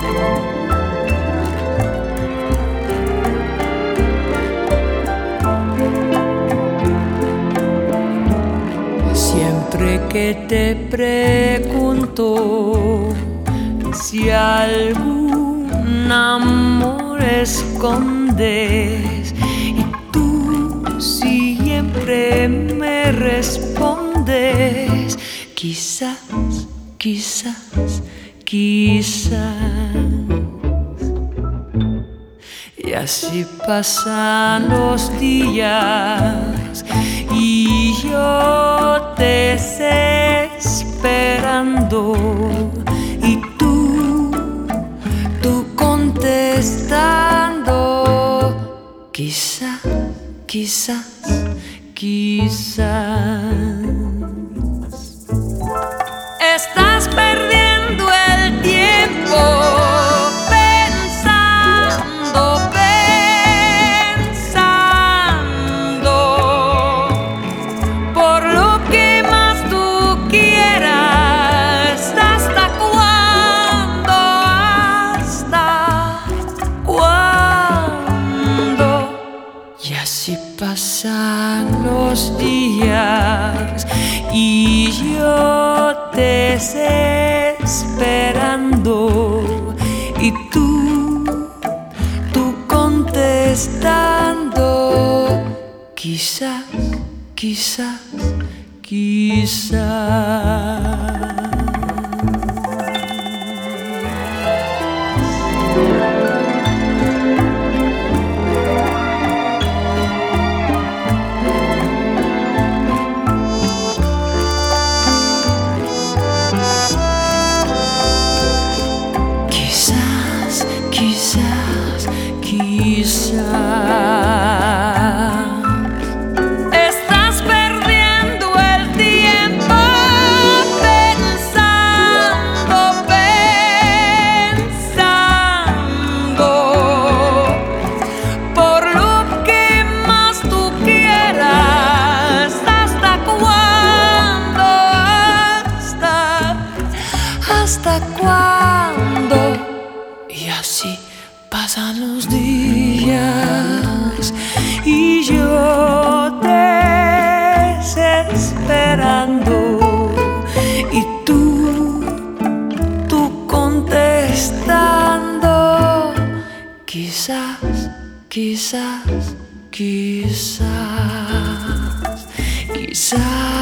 Siempre que te pregunto si algún amor escondes y tú siempre me respondes, quizás, quizás, quizás. Y así pasan los días y yo desesperando y tú contestando, quizás, quizás, quizás. Estás perdiendo el tiempo pasan los días y yo desesperando y tú contestando, quizás, quizás, quizás. Estás perdiendo el tiempo pensando por lo que más tú quieras. ¿Hasta cuándo? ¿Hasta cuándo? Y así pasan los días y yo desesperando y tú contestando, quizás, quizás, quizás, quizás.